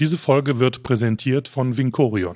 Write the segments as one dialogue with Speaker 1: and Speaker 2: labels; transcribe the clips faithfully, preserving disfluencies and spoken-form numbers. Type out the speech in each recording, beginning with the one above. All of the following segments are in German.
Speaker 1: Diese Folge wird präsentiert von Vincorion.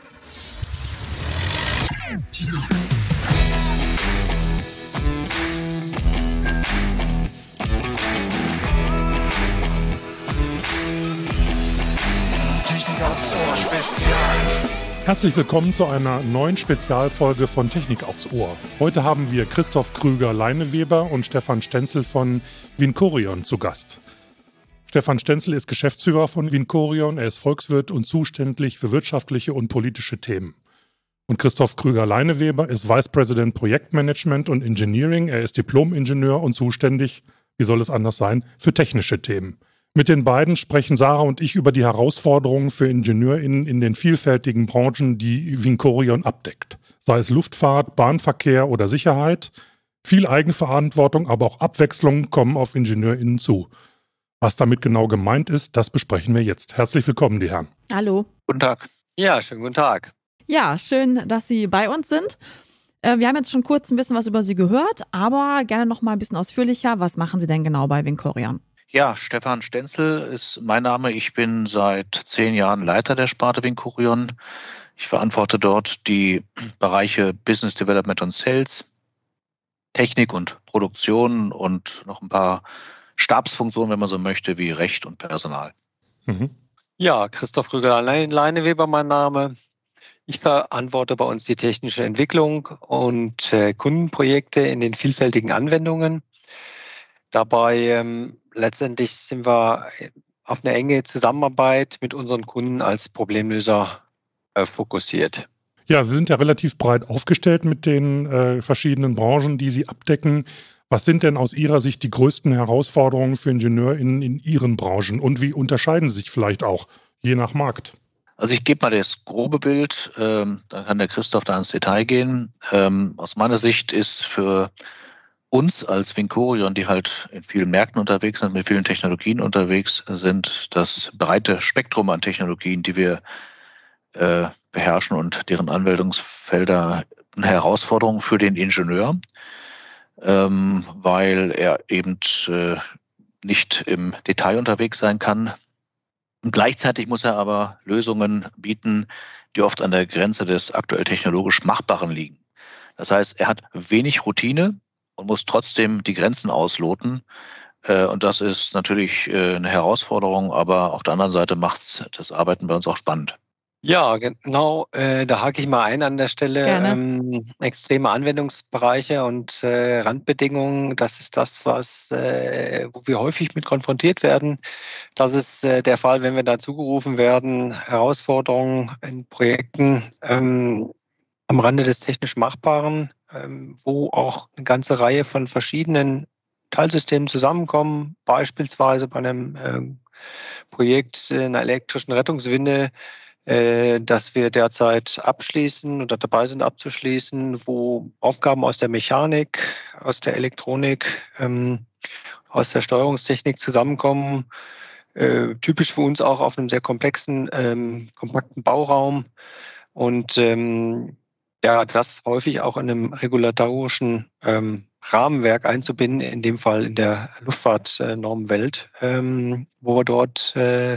Speaker 2: Technik aufs Ohr Spezial.
Speaker 1: Herzlich willkommen zu einer neuen Spezialfolge von Technik aufs Ohr. Heute haben wir Christoph Krüger-Leineweber und Stefan Stenzel von Vincorion zu Gast. Stefan Stenzel ist Geschäftsführer von Vincorion, er ist Volkswirt und zuständig für wirtschaftliche und politische Themen. Und Christoph Krüger-Leineweber ist Vice President Projektmanagement und Engineering, er ist Diplom-Ingenieur und zuständig, wie soll es anders sein, für technische Themen. Mit den beiden sprechen Sarah und ich über die Herausforderungen für IngenieurInnen in den vielfältigen Branchen, die Vincorion abdeckt. Sei es Luftfahrt, Bahnverkehr oder Sicherheit. Viel Eigenverantwortung, aber auch Abwechslung kommen auf IngenieurInnen zu. Was damit genau gemeint ist, das besprechen wir jetzt. Herzlich willkommen, die Herren.
Speaker 3: Hallo.
Speaker 4: Guten Tag. Ja, schönen guten Tag.
Speaker 3: Ja, schön, dass Sie bei uns sind. Wir haben jetzt schon kurz ein bisschen was über Sie gehört, aber gerne noch mal ein bisschen ausführlicher. Was machen Sie denn genau bei Vincorion?
Speaker 4: Ja, Stefan Stenzel ist mein Name. Ich bin seit zehn Jahren Leiter der Sparte Vincorion. Ich verantworte dort die Bereiche Business Development und Sales, Technik und Produktion und noch ein paar Stabsfunktionen, wenn man so möchte, wie Recht und Personal.
Speaker 1: Mhm.
Speaker 2: Ja, Christoph Krüger-Leineweber mein Name. Ich verantworte bei uns die technische Entwicklung und äh, Kundenprojekte in den vielfältigen Anwendungen. Dabei ähm, letztendlich sind wir auf eine enge Zusammenarbeit mit unseren Kunden als Problemlöser äh, fokussiert.
Speaker 1: Ja, Sie sind ja relativ breit aufgestellt mit den äh, verschiedenen Branchen, die Sie abdecken. Was sind denn aus Ihrer Sicht die größten Herausforderungen für IngenieurInnen in Ihren Branchen und wie unterscheiden sie sich vielleicht auch, je nach Markt?
Speaker 4: Also ich gebe mal das grobe Bild, ähm, dann kann der Christoph da ins Detail gehen. Ähm, aus meiner Sicht ist für uns als Vincorion, die halt in vielen Märkten unterwegs sind, mit vielen Technologien unterwegs sind, das breite Spektrum an Technologien, die wir äh, beherrschen und deren Anwendungsfelder eine Herausforderung für den Ingenieur, ähm, weil er eben äh, nicht im Detail unterwegs sein kann. Und gleichzeitig muss er aber Lösungen bieten, die oft an der Grenze des aktuell technologisch Machbaren liegen. Das heißt, er hat wenig Routine und muss trotzdem die Grenzen ausloten. Und das ist natürlich eine Herausforderung, aber auf der anderen Seite macht das Arbeiten bei uns auch spannend.
Speaker 2: Ja, genau. Äh, da hake ich mal ein an der Stelle. Ähm, extreme Anwendungsbereiche und äh, Randbedingungen, das ist das, was, äh, wo wir häufig mit konfrontiert werden. Das ist äh, der Fall, wenn wir dazu gerufen werden, Herausforderungen in Projekten ähm, am Rande des technisch Machbaren, ähm, wo auch eine ganze Reihe von verschiedenen Teilsystemen zusammenkommen, beispielsweise bei einem äh, Projekt einer elektrischen Rettungswinde, dass wir derzeit abschließen oder dabei sind abzuschließen, wo Aufgaben aus der Mechanik, aus der Elektronik, ähm, aus der Steuerungstechnik zusammenkommen. Äh, typisch für uns auch auf einem sehr komplexen, ähm, kompakten Bauraum. Und ähm, ja, das häufig auch in einem regulatorischen ähm, Rahmenwerk einzubinden, in dem Fall in der Luftfahrtnormenwelt, ähm, wo wir dort äh,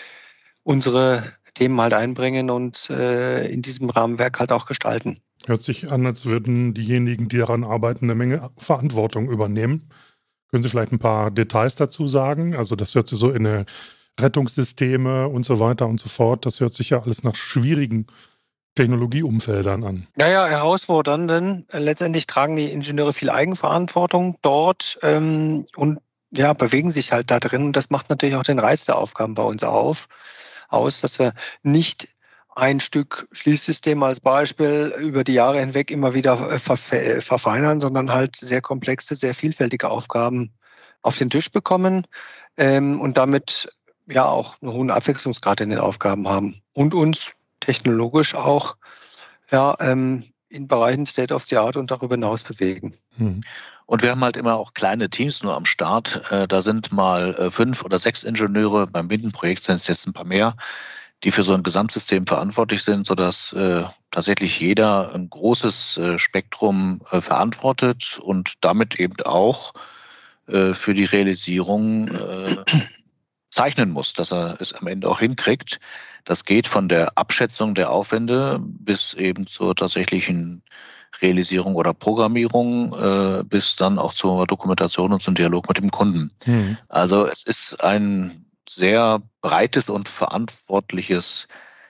Speaker 2: unsere Themen halt einbringen und äh, in diesem Rahmenwerk halt auch gestalten.
Speaker 1: Hört sich an, als würden diejenigen, die daran arbeiten, eine Menge Verantwortung übernehmen. Können Sie vielleicht ein paar Details dazu sagen? Also das hört sich so in eine Rettungssysteme und so weiter und so fort. Das hört sich ja alles nach schwierigen Technologieumfeldern an.
Speaker 2: Naja, herausfordernden. Letztendlich tragen die Ingenieure viel Eigenverantwortung dort ähm, und ja, bewegen sich halt da drin. Und das macht natürlich auch den Reiz der Aufgaben bei uns auf. aus, dass wir nicht ein Stück Schließsystem als Beispiel über die Jahre hinweg immer wieder verfe- verfeinern, sondern halt sehr komplexe, sehr vielfältige Aufgaben auf den Tisch bekommen ähm, und damit ja auch einen hohen Abwechslungsgrad in den Aufgaben haben und uns technologisch auch ja, ähm, in Bereichen State of the Art und darüber hinaus bewegen.
Speaker 1: Hm.
Speaker 4: Und wir haben halt immer auch kleine Teams nur am Start. Da sind mal fünf oder sechs Ingenieure. Beim Windenprojekt sind es jetzt ein paar mehr, die für so ein Gesamtsystem verantwortlich sind, sodass äh, tatsächlich jeder ein großes äh, Spektrum äh, verantwortet und damit eben auch äh, für die Realisierung äh, zeichnen muss, dass er es am Ende auch hinkriegt. Das geht von der Abschätzung der Aufwände bis eben zur tatsächlichen Realisierung oder Programmierung äh, bis dann auch zur Dokumentation und zum Dialog mit dem Kunden. Mhm. Also es ist ein sehr breites und verantwortliches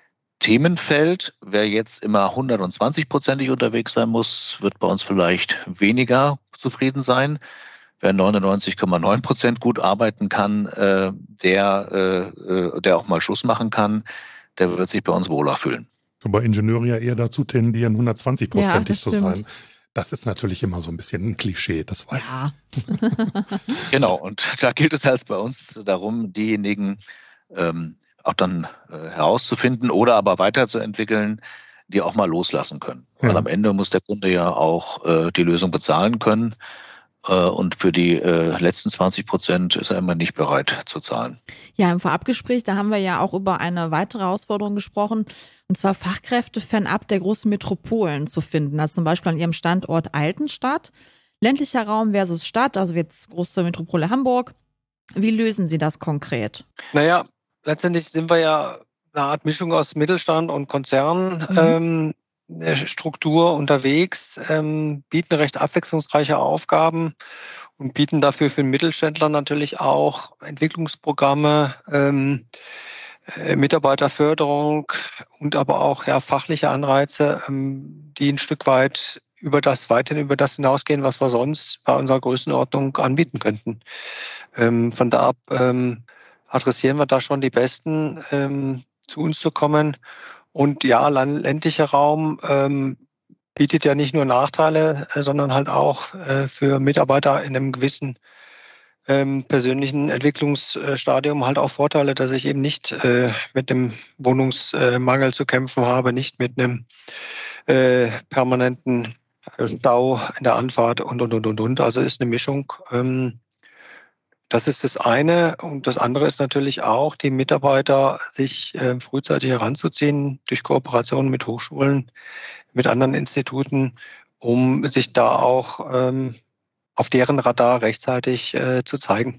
Speaker 4: Themenfeld. Wer jetzt immer hundertzwanzig-prozentig unterwegs sein muss, wird bei uns vielleicht weniger zufrieden sein. Wer neunundneunzig Komma neun Prozent gut arbeiten kann, äh, der, äh, der auch mal Schluss machen kann, der wird sich bei uns wohler fühlen.
Speaker 1: Wobei Ingenieure ja eher dazu tendieren, hundertzwanzig-prozentig ja, zu sein. Das ist natürlich immer so ein bisschen ein Klischee, das weiß
Speaker 3: ja.
Speaker 4: ich. Genau, und da gilt es halt bei uns darum, diejenigen ähm, auch dann äh, herauszufinden oder aber weiterzuentwickeln, die auch mal loslassen können. Ja. Weil am Ende muss der Kunde ja auch äh, die Lösung bezahlen können. Und für die äh, letzten zwanzig Prozent ist er immer nicht bereit zu zahlen.
Speaker 3: Ja, im Vorabgespräch, da haben wir ja auch über eine weitere Herausforderung gesprochen, und zwar Fachkräfte fernab der großen Metropolen zu finden. Also zum Beispiel an Ihrem Standort Altenstadt. Ländlicher Raum versus Stadt, also jetzt große Metropole Hamburg. Wie lösen Sie das konkret?
Speaker 2: Naja, letztendlich sind wir ja eine Art Mischung aus Mittelstand und Konzern. Mhm. Ähm, Struktur unterwegs, ähm, bieten recht abwechslungsreiche Aufgaben und bieten dafür für den Mittelständler natürlich auch Entwicklungsprogramme, ähm, äh, Mitarbeiterförderung und aber auch ja, fachliche Anreize, ähm, die ein Stück weit über das weiterhin über das hinausgehen, was wir sonst bei unserer Größenordnung anbieten könnten. Ähm, von da ab ähm, adressieren wir da schon die Besten, ähm, zu uns zu kommen. Und ja, ländlicher Raum ähm, bietet ja nicht nur Nachteile, äh, sondern halt auch äh, für Mitarbeiter in einem gewissen ähm, persönlichen Entwicklungsstadium halt auch Vorteile, dass ich eben nicht äh, mit einem Wohnungsmangel äh, zu kämpfen habe, nicht mit einem äh, permanenten Stau in der Anfahrt und, und, und, und, und. Also ist eine Mischung. Ähm, Das ist das eine. Und das andere ist natürlich auch, die Mitarbeiter sich äh, frühzeitig heranzuziehen durch Kooperationen mit Hochschulen, mit anderen Instituten, um sich da auch ähm, auf deren Radar rechtzeitig äh, zu zeigen.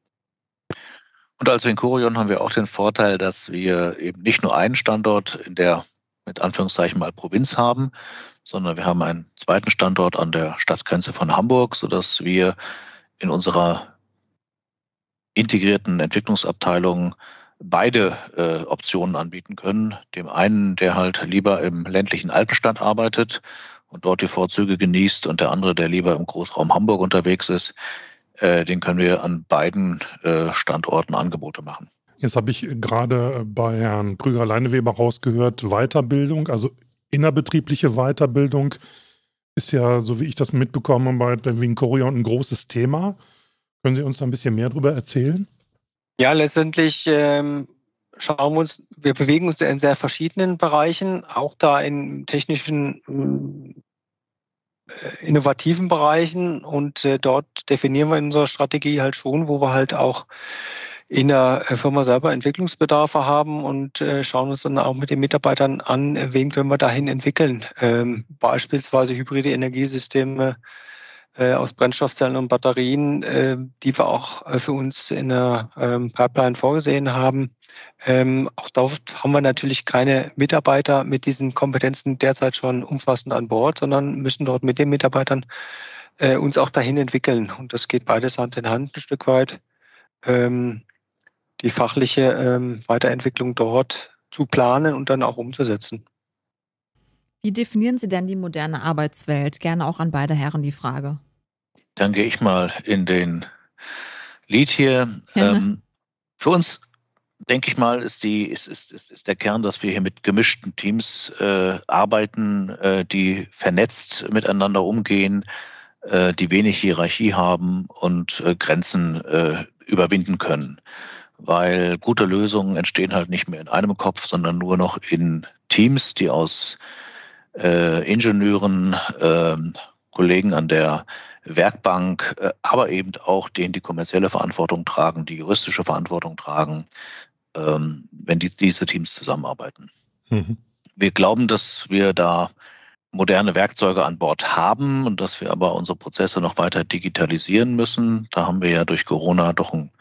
Speaker 4: Und als Vincorion haben wir auch den Vorteil, dass wir eben nicht nur einen Standort in der, mit Anführungszeichen mal Provinz haben, sondern wir haben einen zweiten Standort an der Stadtgrenze von Hamburg, sodass wir in unserer integrierten Entwicklungsabteilungen beide äh, Optionen anbieten können. Dem einen, der halt lieber im ländlichen Alpenstadt arbeitet und dort die Vorzüge genießt, und der andere, der lieber im Großraum Hamburg unterwegs ist, äh, den können wir an beiden äh, Standorten Angebote machen.
Speaker 1: Jetzt habe ich gerade bei Herrn Krüger-Leineweber rausgehört, Weiterbildung, also innerbetriebliche Weiterbildung ist ja, so wie ich das mitbekomme, bei der Vincorion ein großes Thema. Können Sie uns da ein bisschen mehr darüber erzählen?
Speaker 2: Ja, letztendlich ähm, schauen wir uns, wir bewegen uns in sehr verschiedenen Bereichen, auch da in technischen, äh, innovativen Bereichen, und äh, dort definieren wir in unserer Strategie halt schon, wo wir halt auch in der Firma selber Entwicklungsbedarfe haben, und äh, schauen uns dann auch mit den Mitarbeitern an, wen können wir dahin entwickeln. Ähm, beispielsweise hybride Energiesysteme aus Brennstoffzellen und Batterien, äh, die wir auch äh, für uns in der ähm, Pipeline vorgesehen haben. Ähm, auch dort haben wir natürlich keine Mitarbeiter mit diesen Kompetenzen derzeit schon umfassend an Bord, sondern müssen dort mit den Mitarbeitern äh, uns auch dahin entwickeln. Und das geht beides Hand in Hand ein Stück weit. Ähm, die fachliche ähm, Weiterentwicklung dort zu planen und dann auch umzusetzen.
Speaker 3: Wie definieren Sie denn die moderne Arbeitswelt? Gerne auch an beide Herren die Frage.
Speaker 4: Dann gehe ich mal in den Lead hier. Ja. Ähm, für uns, denke ich mal, ist, die, ist, ist, ist, ist der Kern, dass wir hier mit gemischten Teams äh, arbeiten, äh, die vernetzt miteinander umgehen, äh, die wenig Hierarchie haben und äh, Grenzen äh, überwinden können. Weil gute Lösungen entstehen halt nicht mehr in einem Kopf, sondern nur noch in Teams, die aus äh, Ingenieuren, äh, Kollegen an der Werkbank, aber eben auch denen, die kommerzielle Verantwortung tragen, die juristische Verantwortung tragen, ähm, wenn die, diese Teams zusammenarbeiten. Mhm. Wir glauben, dass wir da moderne Werkzeuge an Bord haben und dass wir aber unsere Prozesse noch weiter digitalisieren müssen. Da haben wir ja durch Corona doch einen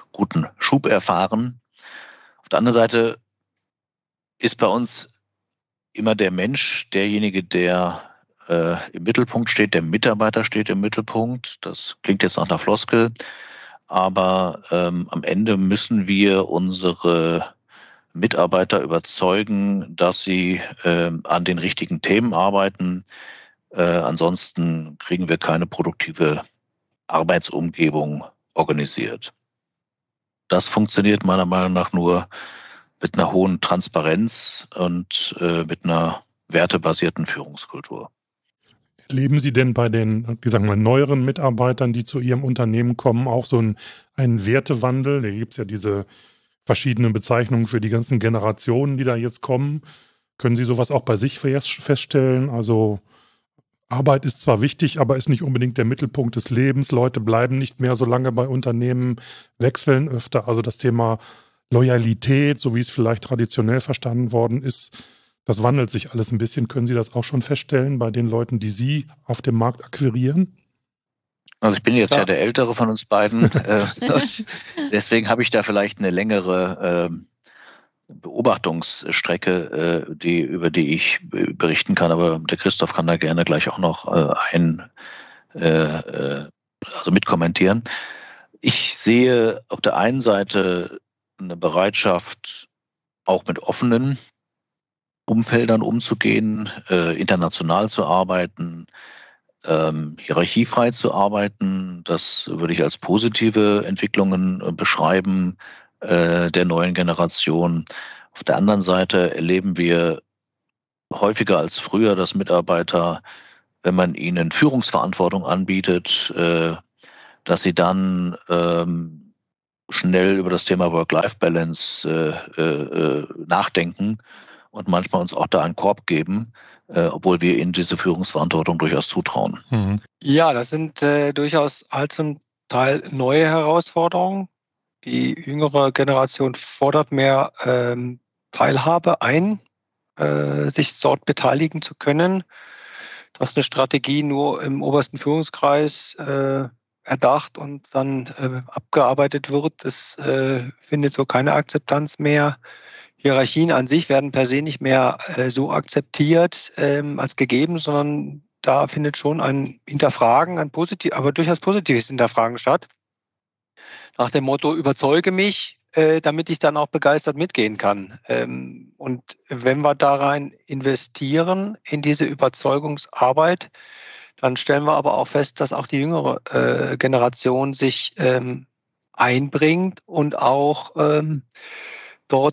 Speaker 4: guten Schub erfahren. Auf der anderen Seite ist bei uns immer der Mensch derjenige, der äh, im Mittelpunkt steht, der Mitarbeiter steht im Mittelpunkt. Das klingt jetzt nach einer Floskel, aber ähm, am Ende müssen wir unsere Mitarbeiter überzeugen, dass sie äh, an den richtigen Themen arbeiten. Äh, ansonsten kriegen wir keine produktive Arbeitsumgebung organisiert. Das funktioniert meiner Meinung nach nur mit einer hohen Transparenz und äh, mit einer wertebasierten Führungskultur.
Speaker 1: Erleben Sie denn bei den, wie sagen wir, neueren Mitarbeitern, die zu Ihrem Unternehmen kommen, auch so einen, einen Wertewandel? Da gibt es ja diese verschiedenen Bezeichnungen für die ganzen Generationen, die da jetzt kommen. Können Sie sowas auch bei sich feststellen? Also Arbeit ist zwar wichtig, aber ist nicht unbedingt der Mittelpunkt des Lebens. Leute bleiben nicht mehr so lange bei Unternehmen, wechseln öfter. Also das Thema Loyalität, so wie es vielleicht traditionell verstanden worden ist, das wandelt sich alles ein bisschen. Können Sie das auch schon feststellen bei den Leuten, die Sie auf dem Markt akquirieren?
Speaker 4: Also ich bin jetzt ja,
Speaker 2: ja
Speaker 4: der Ältere von uns beiden. äh, das, deswegen habe ich da vielleicht eine längere äh, Beobachtungsstrecke, äh, die, über die ich berichten kann. Aber der Christoph kann da gerne gleich auch noch äh, ein, äh, also mitkommentieren. Ich sehe auf der einen Seite eine Bereitschaft, auch mit offenen Umfeldern umzugehen, äh, international zu arbeiten, ähm, hierarchiefrei zu arbeiten. Das würde ich als positive Entwicklungen äh, beschreiben äh, der neuen Generation. Auf der anderen Seite erleben wir häufiger als früher, dass Mitarbeiter, wenn man ihnen Führungsverantwortung anbietet, äh, dass sie dann ähm, schnell über das Thema Work-Life-Balance äh, äh, nachdenken und manchmal uns auch da einen Korb geben, äh, obwohl wir ihnen diese Führungsverantwortung durchaus zutrauen.
Speaker 2: Mhm. Ja, das sind äh, durchaus halt zum Teil neue Herausforderungen. Die jüngere Generation fordert mehr ähm, Teilhabe ein, äh, sich dort beteiligen zu können. Dass eine Strategie nur im obersten Führungskreis äh, erdacht und dann äh, abgearbeitet wird, das äh, findet so keine Akzeptanz mehr. Hierarchien an sich werden per se nicht mehr äh, so akzeptiert ähm, als gegeben, sondern da findet schon ein Hinterfragen, ein positiv, aber durchaus positives Hinterfragen statt. Nach dem Motto, überzeuge mich, äh, damit ich dann auch begeistert mitgehen kann. Ähm, und wenn wir da rein investieren in diese Überzeugungsarbeit, dann stellen wir aber auch fest, dass auch die jüngere äh, Generation sich ähm, einbringt und auch ähm, dort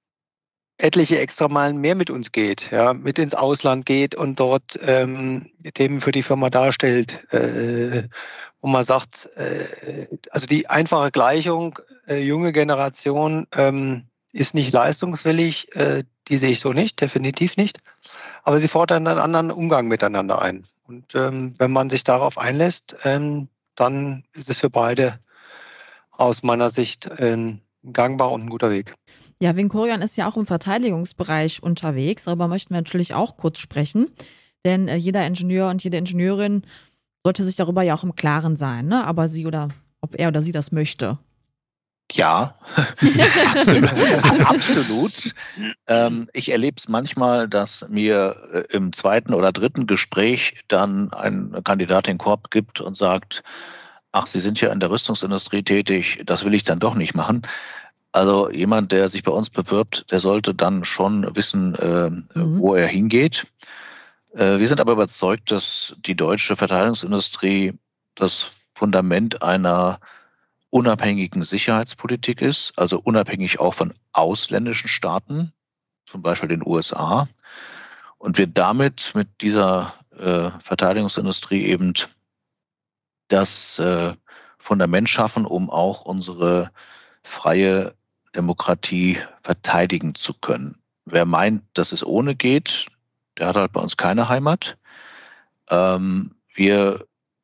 Speaker 2: etliche Extrameilen mehr mit uns geht, ja, mit ins Ausland geht und dort ähm, Themen für die Firma darstellt, äh, wo man sagt, äh, also die einfache Gleichung, äh, junge Generation ähm, ist nicht leistungswillig, äh, die sehe ich so nicht, definitiv nicht, aber sie fordern einen anderen Umgang miteinander ein. Und ähm, wenn man sich darauf einlässt, ähm, dann ist es für beide aus meiner Sicht ein gangbarer und ein guter Weg.
Speaker 3: Ja, Vincorion ist ja auch im Verteidigungsbereich unterwegs, darüber möchten wir natürlich auch kurz sprechen, denn äh, jeder Ingenieur und jede Ingenieurin sollte sich darüber ja auch im Klaren sein, ne? Aber sie oder ob er oder sie das möchte.
Speaker 4: Ja, absolut. absolut. Ähm, ich erlebe es manchmal, dass mir äh, im zweiten oder dritten Gespräch dann ein Kandidat den Korb gibt und sagt, ach, Sie sind ja in der Rüstungsindustrie tätig, das will ich dann doch nicht machen. Also jemand, der sich bei uns bewirbt, der sollte dann schon wissen, äh, mhm. wo er hingeht. Äh, wir sind aber überzeugt, dass die deutsche Verteidigungsindustrie das Fundament einer unabhängigen Sicherheitspolitik ist, also unabhängig auch von ausländischen Staaten, zum Beispiel den U S A. Und wir damit mit dieser äh, Verteidigungsindustrie eben das äh, Fundament schaffen, um auch unsere freie Demokratie verteidigen zu können. Wer meint, dass es ohne geht, der hat halt bei uns keine Heimat. Ähm, wir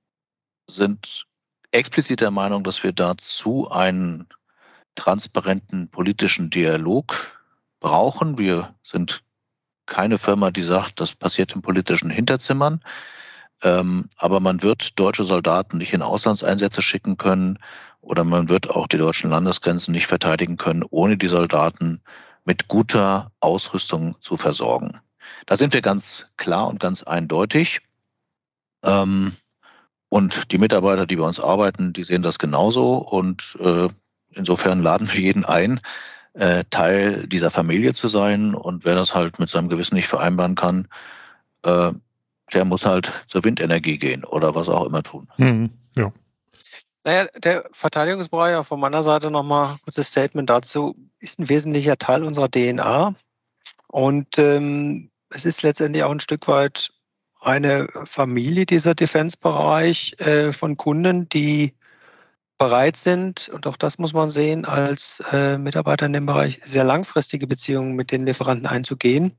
Speaker 4: sind explizit der Meinung, dass wir dazu einen transparenten politischen Dialog brauchen. Wir sind keine Firma, die sagt, das passiert in politischen Hinterzimmern. Ähm, aber man wird deutsche Soldaten nicht in Auslandseinsätze schicken können oder man wird auch die deutschen Landesgrenzen nicht verteidigen können, ohne die Soldaten mit guter Ausrüstung zu versorgen. Da sind wir ganz klar und ganz eindeutig. Ähm, und die Mitarbeiter, die bei uns arbeiten, die sehen das genauso. Und äh, insofern laden wir jeden ein, äh, Teil dieser Familie zu sein. Und wer das halt mit seinem Gewissen nicht vereinbaren kann, äh, der muss halt zur Windenergie gehen oder was auch immer tun.
Speaker 1: Mhm, ja.
Speaker 2: Naja, der Verteidigungsbereich, auch von meiner Seite nochmal ein kurzes Statement dazu, ist ein wesentlicher Teil unserer D N A. Und ähm, es ist letztendlich auch ein Stück weit eine Familie, dieser Defense-Bereich äh, von Kunden, die bereit sind, und auch das muss man sehen, als äh, Mitarbeiter in dem Bereich sehr langfristige Beziehungen mit den Lieferanten einzugehen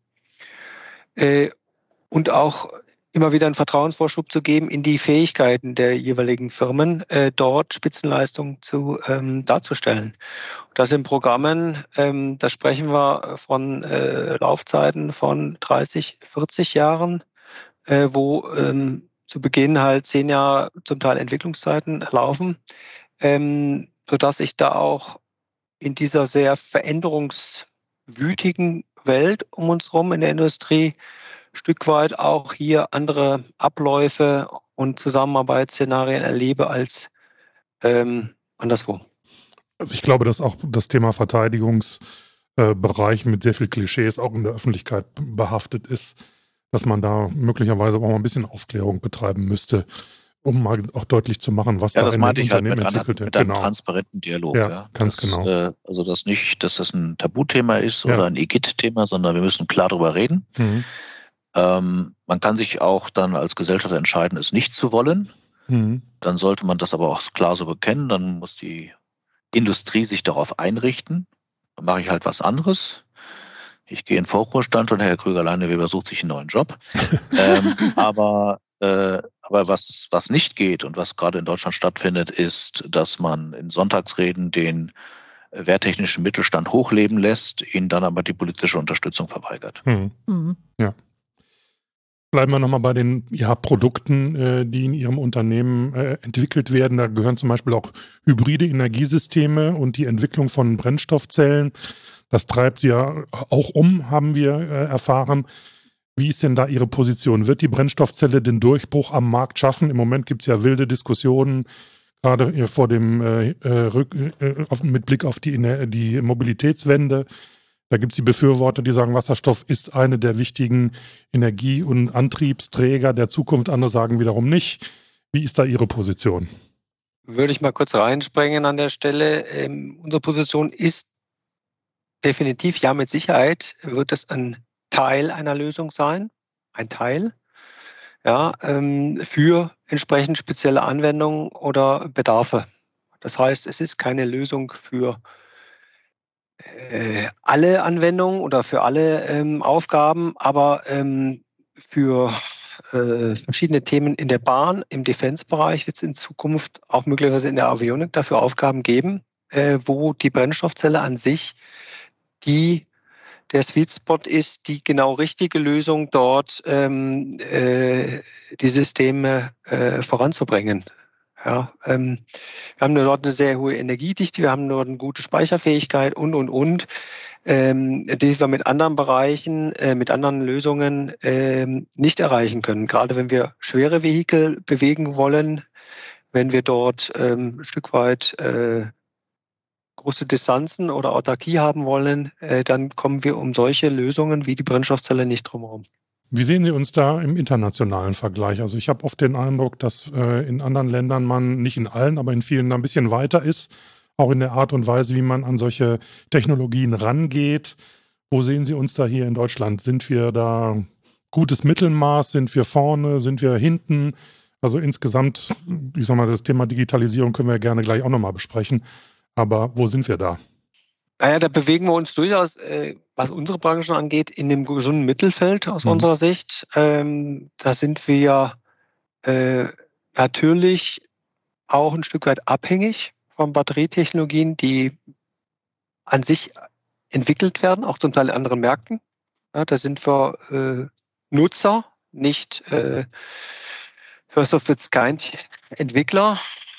Speaker 2: äh, und auch immer wieder einen Vertrauensvorschub zu geben in die Fähigkeiten der jeweiligen Firmen, äh, dort Spitzenleistungen zu, ähm, darzustellen. Das in Programmen, ähm, da sprechen wir von äh, Laufzeiten von dreißig, vierzig Jahren, äh, wo ähm, zu Beginn halt zehn Jahre zum Teil Entwicklungszeiten laufen, ähm, sodass ich da auch in dieser sehr veränderungswütigen Welt um uns herum in der Industrie Stück weit auch hier andere Abläufe und Zusammenarbeitsszenarien erlebe als ähm, anderswo.
Speaker 1: Also ich glaube, dass auch das Thema Verteidigungsbereich äh, mit sehr viel Klischees auch in der Öffentlichkeit behaftet ist, dass man da möglicherweise auch mal ein bisschen Aufklärung betreiben müsste, um mal auch deutlich zu machen, was
Speaker 4: ja,
Speaker 1: da
Speaker 4: das
Speaker 1: in
Speaker 4: meinte
Speaker 1: den
Speaker 4: ich halt
Speaker 1: Unternehmen
Speaker 4: mit,
Speaker 1: entwickelt
Speaker 4: einer, mit
Speaker 1: wird.
Speaker 4: einem
Speaker 1: Genau.
Speaker 4: transparenten Dialog.
Speaker 1: Ja,
Speaker 4: ja.
Speaker 1: ganz
Speaker 4: das,
Speaker 1: genau.
Speaker 4: Äh, also das nicht, dass das ein Tabuthema ist
Speaker 1: Ja.
Speaker 4: oder ein Igitt-Thema, sondern wir müssen klar darüber reden.
Speaker 1: Mhm.
Speaker 4: Ähm, man kann sich auch dann als Gesellschafter entscheiden, es nicht zu wollen.
Speaker 1: Mhm.
Speaker 4: Dann sollte man das aber auch klar so bekennen. Dann muss die Industrie sich darauf einrichten. Dann mache ich halt was anderes. Ich gehe in Vorruhestand und Herr Krüger-Leineweber sucht sich einen neuen Job. ähm, aber äh, aber was, was nicht geht und was gerade in Deutschland stattfindet, ist, dass man in Sonntagsreden den wehrtechnischen Mittelstand hochleben lässt, ihnen dann aber die politische Unterstützung verweigert.
Speaker 1: Mhm.
Speaker 3: Mhm.
Speaker 1: Ja. Bleiben wir nochmal bei den ja, Produkten, äh, die in Ihrem Unternehmen äh, entwickelt werden. Da gehören zum Beispiel auch hybride Energiesysteme und die Entwicklung von Brennstoffzellen. Das treibt Sie ja auch um, haben wir äh, erfahren. Wie ist denn da Ihre Position? Wird die Brennstoffzelle den Durchbruch am Markt schaffen? Im Moment gibt es ja wilde Diskussionen, gerade vor dem äh, Rück, äh, auf, mit Blick auf die, die Mobilitätswende. Da gibt es die Befürworter, die sagen, Wasserstoff ist eine der wichtigen Energie- und Antriebsträger der Zukunft. Andere sagen wiederum nicht. Wie ist da Ihre Position?
Speaker 2: Würde ich mal kurz reinspringen an der Stelle. Ähm, unsere Position ist definitiv, ja, mit Sicherheit wird es ein Teil einer Lösung sein. Ein Teil. Ja, ähm, für entsprechend spezielle Anwendungen oder Bedarfe. Das heißt, es ist keine Lösung für äh, alle Anwendungen oder für alle ähm, Aufgaben, aber ähm, für äh, verschiedene Themen in der Bahn, im Defense-Bereich wird es in Zukunft auch möglicherweise in der Avionik dafür Aufgaben geben, äh, wo die Brennstoffzelle an sich die der Sweet Spot ist, die genau richtige Lösung dort ähm, äh, die Systeme äh, voranzubringen. Ja, ähm, wir haben dort eine sehr hohe Energiedichte, wir haben dort eine gute Speicherfähigkeit und, und, und, ähm, die wir mit anderen Bereichen, äh, mit anderen Lösungen ähm, nicht erreichen können. Gerade wenn wir schwere Vehikel bewegen wollen, wenn wir dort ähm, ein Stück weit äh, große Distanzen oder Autarkie haben wollen, äh, dann kommen wir um solche Lösungen wie die Brennstoffzelle nicht drum herum.
Speaker 1: Wie sehen Sie uns da im internationalen Vergleich? Also ich habe oft den Eindruck, dass äh, in anderen Ländern man, nicht in allen, aber in vielen ein bisschen weiter ist, auch in der Art und Weise, wie man an solche Technologien rangeht. Wo sehen Sie uns da hier in Deutschland? Sind wir da gutes Mittelmaß? Sind wir vorne? Sind wir hinten? Also insgesamt, ich sag mal, das Thema Digitalisierung können wir gerne gleich auch nochmal besprechen. Aber wo sind wir da?
Speaker 2: Naja, da bewegen wir uns durchaus, äh, was unsere Branche angeht, in dem gesunden Mittelfeld aus mhm. unserer Sicht. Ähm, da sind wir äh, natürlich auch ein Stück weit abhängig von Batterietechnologien, die an sich entwickelt werden, auch zum Teil in anderen Märkten. Ja, da sind wir äh, Nutzer, nicht äh, First of its kind Entwickler.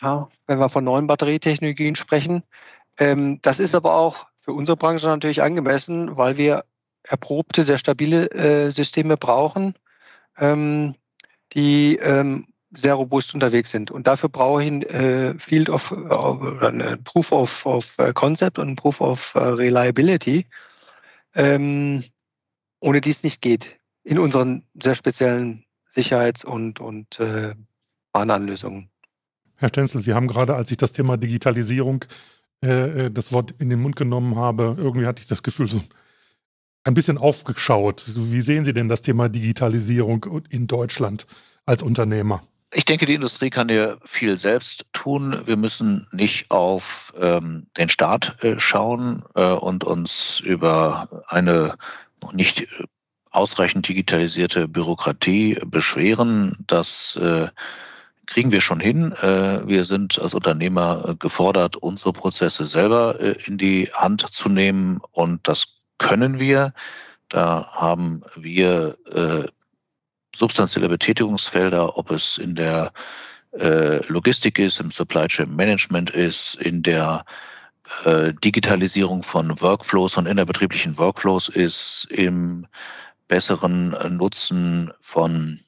Speaker 2: ja, wenn wir von neuen Batterietechnologien sprechen. Ähm, das ist aber auch für unsere Branche natürlich angemessen, weil wir erprobte, sehr stabile äh, Systeme brauchen, ähm, die ähm, sehr robust unterwegs sind. Und dafür brauche ich ein äh, Field of, äh, oder ein Proof of, of Concept und ein Proof of uh, Reliability, ähm, ohne die es nicht geht, in unseren sehr speziellen Sicherheits- und, und äh, Warnanlösungen.
Speaker 1: Herr Stenzel, Sie haben gerade, als ich das Thema Digitalisierung äh, das Wort in den Mund genommen habe, irgendwie hatte ich das Gefühl, so ein bisschen aufgeschaut. Wie sehen Sie denn das Thema Digitalisierung in Deutschland als Unternehmer?
Speaker 4: Ich denke, die Industrie kann ja viel selbst tun. Wir müssen nicht auf ähm, den Staat äh, schauen äh, und uns über eine noch nicht ausreichend digitalisierte Bürokratie beschweren. Das äh, kriegen wir schon hin. Äh, wir sind als Unternehmer gefordert, unsere Prozesse selber äh, in die Hand zu nehmen, und das können wir. Da haben wir äh, substanzielle Betätigungsfelder, ob es in der äh, Logistik ist, im Supply Chain Management ist, in der äh, Digitalisierung von Workflows, von innerbetrieblichen Workflows ist, im besseren Nutzen von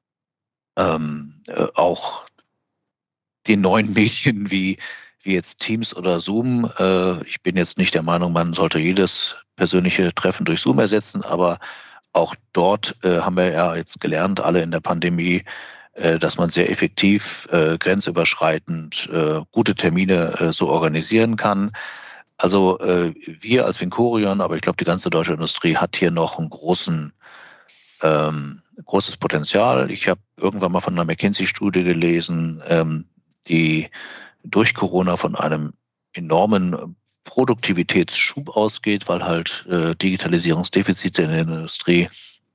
Speaker 4: ähm, äh, auch den neuen Medien wie, wie jetzt Teams oder Zoom. Äh, ich bin jetzt nicht der Meinung, man sollte jedes persönliche Treffen durch Zoom ersetzen, aber auch dort äh, haben wir ja jetzt gelernt, alle in der Pandemie, äh, dass man sehr effektiv, äh, grenzüberschreitend äh, gute Termine äh, so organisieren kann. Also äh, wir als Vincorion, aber ich glaube, die ganze deutsche Industrie hat hier noch einen großen, ähm, großes Potenzial. Ich habe irgendwann mal von einer McKinsey-Studie gelesen, ähm, die durch Corona von einem enormen Produktivitätsschub ausgeht, weil halt äh, Digitalisierungsdefizite in der Industrie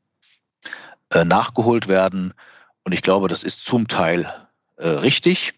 Speaker 4: äh, nachgeholt werden. Und ich glaube, das ist zum Teil äh, richtig.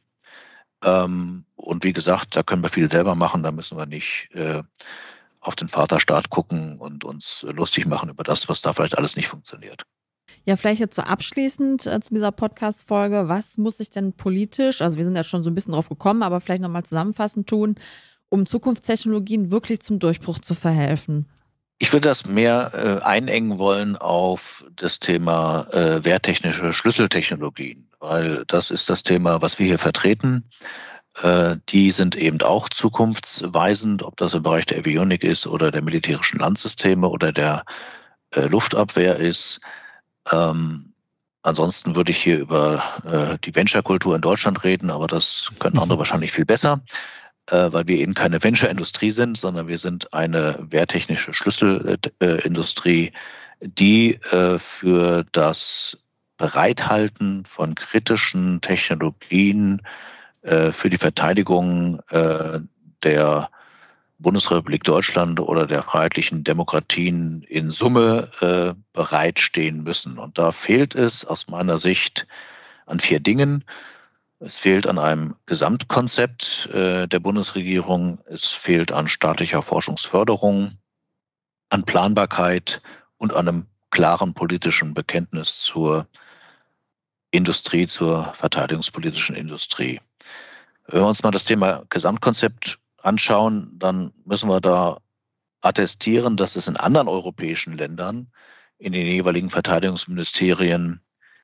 Speaker 4: Ähm, und wie gesagt, da können wir viel selber machen. Da müssen wir nicht äh, auf den Vaterstaat gucken und uns lustig machen über das, was da vielleicht alles nicht funktioniert.
Speaker 3: Ja, vielleicht jetzt so abschließend äh, zu dieser Podcast-Folge. Was muss sich denn politisch, also wir sind ja schon so ein bisschen drauf gekommen, aber vielleicht nochmal zusammenfassend tun, um Zukunftstechnologien wirklich zum Durchbruch zu verhelfen?
Speaker 4: Ich würde das mehr äh, einengen wollen auf das Thema äh, wehrtechnische Schlüsseltechnologien, weil das ist das Thema, was wir hier vertreten. Äh, die sind eben auch zukunftsweisend, ob das im Bereich der Avionik ist oder der militärischen Landsysteme oder der äh, Luftabwehr ist. Ähm, ansonsten würde ich hier über äh, die Venture-Kultur in Deutschland reden, aber das können andere wahrscheinlich viel besser, äh, weil wir eben keine Venture-Industrie sind, sondern wir sind eine wehrtechnische Schlüsselindustrie, die äh, für das Bereithalten von kritischen Technologien äh, für die Verteidigung äh, der Bundesrepublik Deutschland oder der freiheitlichen Demokratien in Summe äh, bereitstehen müssen. Und da fehlt es aus meiner Sicht an vier Dingen. Es fehlt an einem Gesamtkonzept äh, der Bundesregierung. Es fehlt an staatlicher Forschungsförderung, an Planbarkeit und an einem klaren politischen Bekenntnis zur Industrie, zur verteidigungspolitischen Industrie. Wenn wir uns mal das Thema Gesamtkonzept anschauen, dann müssen wir da attestieren, dass es in anderen europäischen Ländern, in den jeweiligen Verteidigungsministerien,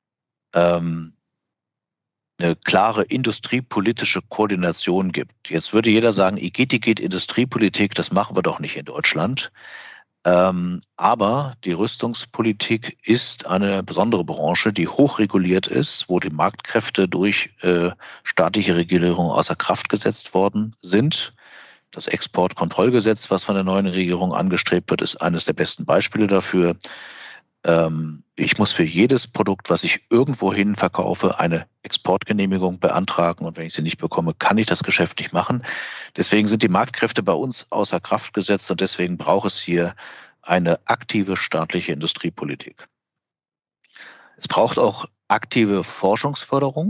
Speaker 4: ähm, eine klare industriepolitische Koordination gibt. Jetzt würde jeder sagen, Igitt, Igitt, Industriepolitik, das machen wir doch nicht in Deutschland. Ähm, aber die Rüstungspolitik ist eine besondere Branche, die hochreguliert ist, wo die Marktkräfte durch äh, staatliche Regulierung außer Kraft gesetzt worden sind. Das Exportkontrollgesetz, was von der neuen Regierung angestrebt wird, ist eines der besten Beispiele dafür. Ähm, ich muss für jedes Produkt, was ich irgendwohin verkaufe, eine Exportgenehmigung beantragen. Und wenn ich sie nicht bekomme, kann ich das Geschäft nicht machen. Deswegen sind die Marktkräfte bei uns außer Kraft gesetzt und deswegen braucht es hier eine aktive staatliche Industriepolitik. Es braucht auch aktive Forschungsförderung.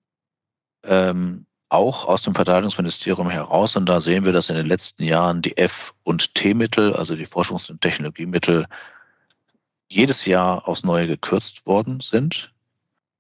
Speaker 4: Ähm, auch aus dem Verteidigungsministerium heraus. Und da sehen wir, dass in den letzten Jahren die F- und T-Mittel, also die Forschungs- und Technologiemittel, jedes Jahr aufs Neue gekürzt worden sind.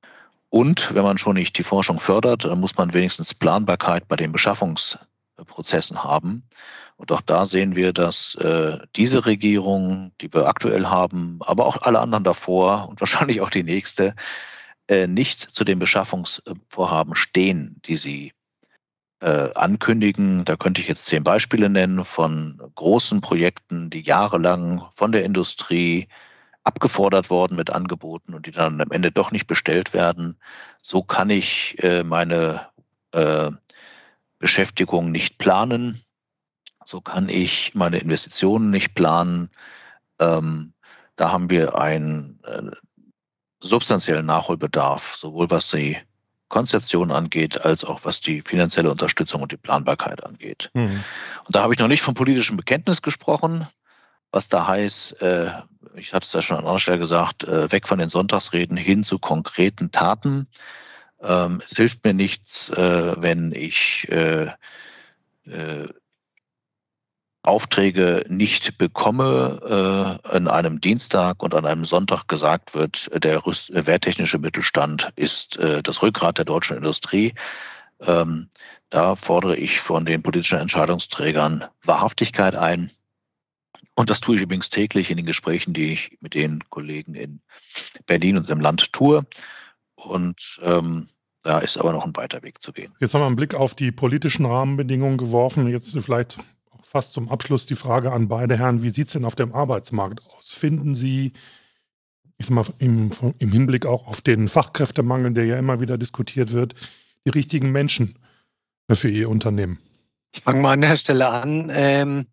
Speaker 4: Und wenn man schon nicht die Forschung fördert, dann muss man wenigstens Planbarkeit bei den Beschaffungsprozessen haben. Und auch da sehen wir, dass äh, diese Regierung, die wir aktuell haben, aber auch alle anderen davor und wahrscheinlich auch die nächste, äh, nicht zu den Beschaffungsvorhaben stehen, die sie äh, ankündigen. Da könnte ich jetzt zehn Beispiele nennen von großen Projekten, die jahrelang von der Industrie abgefordert worden mit Angeboten und die dann am Ende doch nicht bestellt werden. So kann ich äh, meine äh, Beschäftigung nicht planen. So kann ich meine Investitionen nicht planen. Ähm, da haben wir einen äh, substanziellen Nachholbedarf, sowohl was die Konzeption angeht, als auch was die finanzielle Unterstützung und die Planbarkeit angeht. Mhm. Und da habe ich noch nicht vom politischen Bekenntnis gesprochen, was da heißt, äh, ich hatte es ja schon an anderer Stelle gesagt, äh, weg von den Sonntagsreden hin zu konkreten Taten. Ähm, es hilft mir nichts, äh, wenn ich äh, äh, Aufträge nicht bekomme, äh, an einem Dienstag und an einem Sonntag gesagt wird, der Rüst- wehrtechnische Mittelstand ist äh, das Rückgrat der deutschen Industrie. Ähm, da fordere ich von den politischen Entscheidungsträgern Wahrhaftigkeit ein. Und das tue ich übrigens täglich in den Gesprächen, die ich mit den Kollegen in Berlin und im Land tue. Und ähm, da ist aber noch ein weiter Weg zu gehen.
Speaker 1: Jetzt haben wir einen Blick auf die politischen Rahmenbedingungen geworfen. Jetzt vielleicht fast zum Abschluss die Frage an beide Herren, wie sieht es denn auf dem Arbeitsmarkt aus? Finden Sie, ich sag mal, im, im Hinblick auch auf den Fachkräftemangel, der ja immer wieder diskutiert wird, die richtigen Menschen für Ihr Unternehmen?
Speaker 2: Ich fange mal an der Stelle an. Ähm,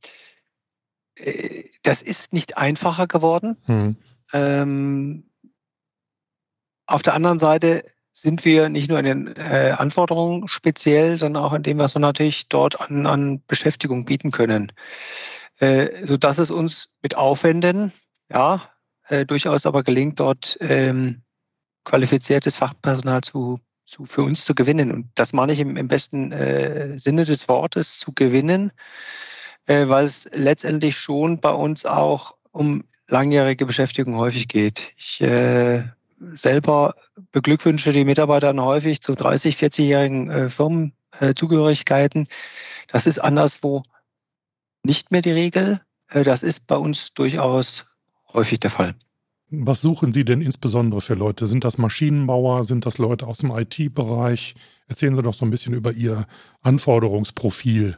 Speaker 2: das ist nicht einfacher geworden. Hm. Ähm, auf der anderen Seite sind wir nicht nur in den äh, Anforderungen speziell, sondern auch in dem, was wir natürlich dort an, an Beschäftigung bieten können. Äh, sodass es uns mit Aufwänden, ja, äh, durchaus aber gelingt, dort ähm, qualifiziertes Fachpersonal zu, zu, für uns zu gewinnen. Und das meine ich im, im besten äh, Sinne des Wortes, zu gewinnen, äh, weil es letztendlich schon bei uns auch um langjährige Beschäftigung häufig geht. Ich äh, selber beglückwünsche die Mitarbeiter häufig zu dreißig-, vierzig-jährigen äh, Firmenzugehörigkeiten. Das ist anderswo nicht mehr die Regel. Äh, das ist bei uns durchaus häufig der Fall.
Speaker 1: Was suchen Sie denn insbesondere für Leute? Sind das Maschinenbauer? Sind das Leute aus dem I T-Bereich? Erzählen Sie doch so ein bisschen über Ihr Anforderungsprofil.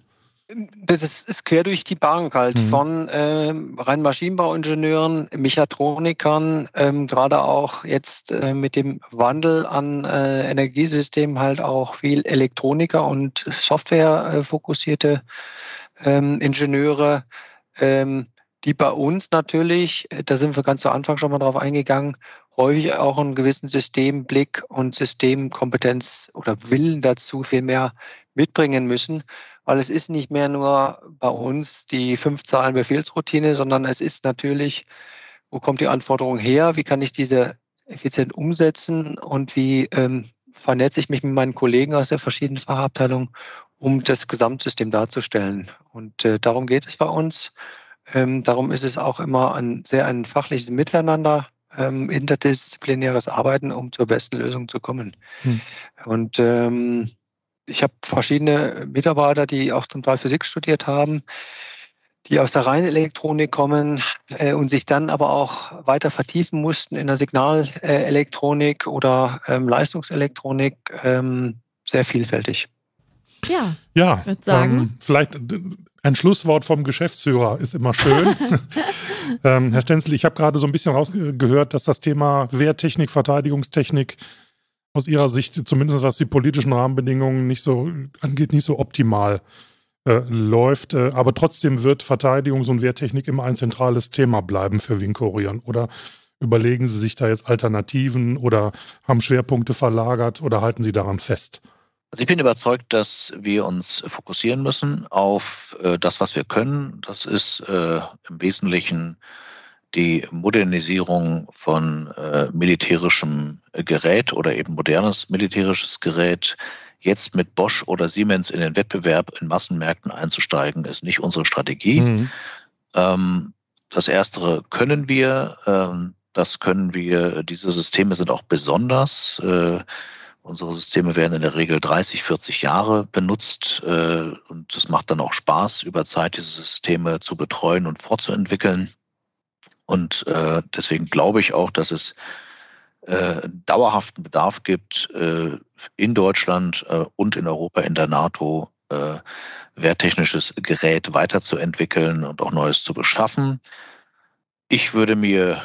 Speaker 2: Das ist, ist quer durch die Bank halt, mhm. von ähm, rein Maschinenbauingenieuren, Mechatronikern, ähm, gerade auch jetzt äh, mit dem Wandel an äh, Energiesystemen halt auch viel Elektroniker und Software äh, fokussierte ähm, Ingenieure, ähm, die bei uns natürlich, da sind wir ganz zu Anfang schon mal drauf eingegangen, häufig auch einen gewissen Systemblick und Systemkompetenz oder Willen dazu viel mehr mitbringen müssen, weil es ist nicht mehr nur bei uns die fünf Zahlen Befehlsroutine, sondern es ist natürlich, wo kommt die Anforderung her, wie kann ich diese effizient umsetzen und wie ähm, vernetze ich mich mit meinen Kollegen aus der verschiedenen Fachabteilungen, um das Gesamtsystem darzustellen. Und äh, darum geht es bei uns. Ähm, darum ist es auch immer ein sehr ein fachliches Miteinander, ähm, interdisziplinäres Arbeiten, um zur besten Lösung zu kommen. Hm. Und ähm, ich habe verschiedene Mitarbeiter, die auch zum Teil Physik studiert haben, die aus der reinen Elektronik kommen äh, und sich dann aber auch weiter vertiefen mussten in der Signalelektronik oder ähm, Leistungselektronik, ähm, sehr vielfältig.
Speaker 3: Ja,
Speaker 1: ja,
Speaker 3: ich würde sagen.
Speaker 1: Ähm, vielleicht ein Schlusswort vom Geschäftsführer ist immer schön. ähm, Herr Stenzel, ich habe gerade so ein bisschen rausgehört, dass das Thema Wehrtechnik, Verteidigungstechnik aus Ihrer Sicht, zumindest was die politischen Rahmenbedingungen nicht so angeht, nicht so optimal äh, läuft. Äh, aber trotzdem wird Verteidigungs- und Wehrtechnik immer ein zentrales Thema bleiben für Vincorion. Oder überlegen Sie sich da jetzt Alternativen oder haben Schwerpunkte verlagert oder halten Sie daran fest?
Speaker 4: Also ich bin überzeugt, dass wir uns fokussieren müssen auf äh, das, was wir können. Das ist äh, im Wesentlichen die Modernisierung von äh, militärischem Gerät oder eben modernes militärisches Gerät. Jetzt mit Bosch oder Siemens in den Wettbewerb in Massenmärkten einzusteigen, ist nicht unsere Strategie. Mhm. Ähm, das Erstere können wir. Ähm, Das können wir, diese Systeme sind auch besonders. Äh, unsere Systeme werden in der Regel dreißig, vierzig Jahre benutzt äh, und es macht dann auch Spaß, über Zeit diese Systeme zu betreuen und fortzuentwickeln. Und äh, deswegen glaube ich auch, dass es äh, dauerhaften Bedarf gibt, äh, in Deutschland äh, und in Europa, in der NATO, äh, wehrtechnisches Gerät weiterzuentwickeln und auch Neues zu beschaffen. Ich würde mir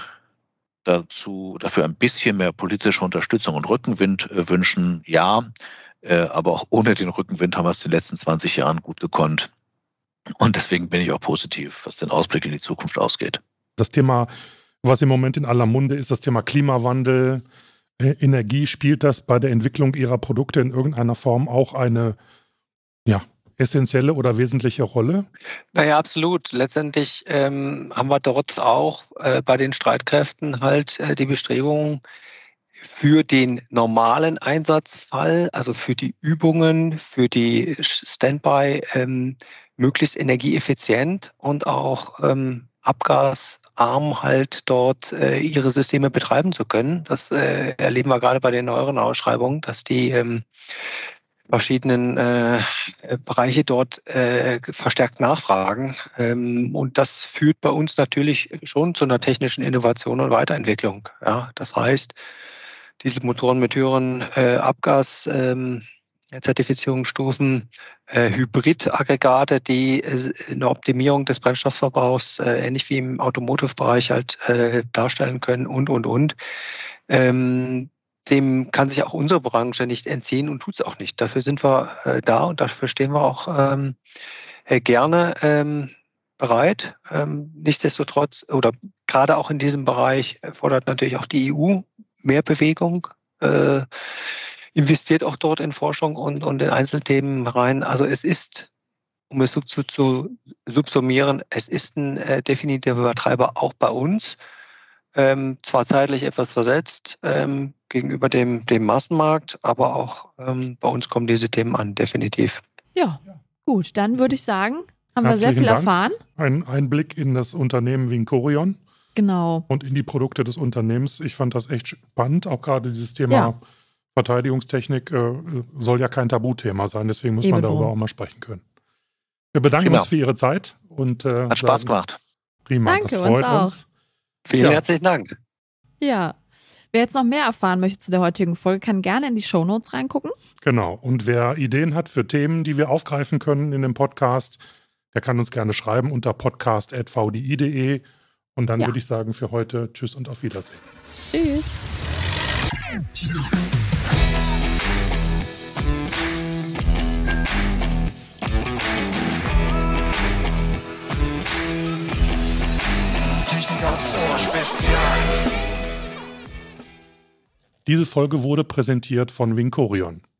Speaker 4: dazu dafür ein bisschen mehr politische Unterstützung und Rückenwind äh, wünschen, ja, äh, aber auch ohne den Rückenwind haben wir es in den letzten zwanzig Jahren gut gekonnt. Und deswegen bin ich auch positiv, was den Ausblick in die Zukunft ausgeht.
Speaker 1: Das Thema, was im Moment in aller Munde ist, das Thema Klimawandel, äh, Energie, spielt das bei der Entwicklung Ihrer Produkte in irgendeiner Form auch eine, ja, essentielle oder wesentliche Rolle?
Speaker 2: Naja, absolut. Letztendlich ähm, haben wir dort auch äh, bei den Streitkräften halt äh, die Bestrebungen für den normalen Einsatzfall, also für die Übungen, für die Standby, ähm, möglichst energieeffizient und auch ähm, abgasarm halt dort äh, ihre Systeme betreiben zu können. Das äh, erleben wir gerade bei den neueren Ausschreibungen, dass die ähm, verschiedenen äh, Bereiche dort äh, verstärkt nachfragen. Ähm, und das führt bei uns natürlich schon zu einer technischen Innovation und Weiterentwicklung. Ja, das heißt, Dieselmotoren mit höheren äh, Abgas ähm, Zertifizierungsstufen, äh, Hybridaggregate, die äh, eine Optimierung des Brennstoffverbrauchs äh, ähnlich wie im Automotive-Bereich halt äh, darstellen können und, und, und. Ähm, Dem kann sich auch unsere Branche nicht entziehen und tut es auch nicht. Dafür sind wir äh, da und dafür stehen wir auch ähm, äh, gerne ähm, bereit. Ähm, nichtsdestotrotz, oder gerade auch in diesem Bereich fordert natürlich auch die E U mehr Bewegung, äh, investiert auch dort in Forschung und, und in Einzelthemen rein. Also es ist, um es zu, zu subsumieren, es ist ein äh, definitiver Übertreiber auch bei uns. Ähm, zwar zeitlich etwas versetzt ähm, gegenüber dem, dem Massenmarkt, aber auch ähm, bei uns kommen diese Themen an, definitiv.
Speaker 3: Ja, gut, dann würde ich sagen, haben
Speaker 1: Herzlichen
Speaker 3: wir sehr viel
Speaker 1: Dank.
Speaker 3: erfahren.
Speaker 1: Ein Einblick in das Unternehmen Vincorion.
Speaker 3: Genau.
Speaker 1: Und in die Produkte des Unternehmens. Ich fand das echt spannend, auch gerade dieses Thema
Speaker 3: Ja.
Speaker 1: Verteidigungstechnik äh, soll ja kein Tabuthema sein, deswegen muss
Speaker 3: Eben
Speaker 1: man darüber
Speaker 3: drum.
Speaker 1: auch mal sprechen können. Wir bedanken
Speaker 4: Prima.
Speaker 1: uns für Ihre Zeit und äh,
Speaker 4: Hat Spaß
Speaker 1: sagen,
Speaker 4: gemacht.
Speaker 1: Prima,
Speaker 3: Danke,
Speaker 1: das
Speaker 3: uns
Speaker 1: freut
Speaker 3: auch.
Speaker 1: uns.
Speaker 2: Vielen
Speaker 1: Ja.
Speaker 2: herzlichen Dank.
Speaker 3: Ja. Wer jetzt noch mehr erfahren möchte zu der heutigen Folge, kann gerne in die Shownotes reingucken.
Speaker 1: Genau. Und wer Ideen hat für Themen, die wir aufgreifen können in dem Podcast, der kann uns gerne schreiben unter podcast at v d i punkt de. Und dann
Speaker 3: Ja.
Speaker 1: würde ich sagen, für heute Tschüss und auf Wiedersehen.
Speaker 3: Tschüss.
Speaker 5: Technik aufs Ohr Spezial.
Speaker 1: Diese Folge wurde präsentiert von Vincorion.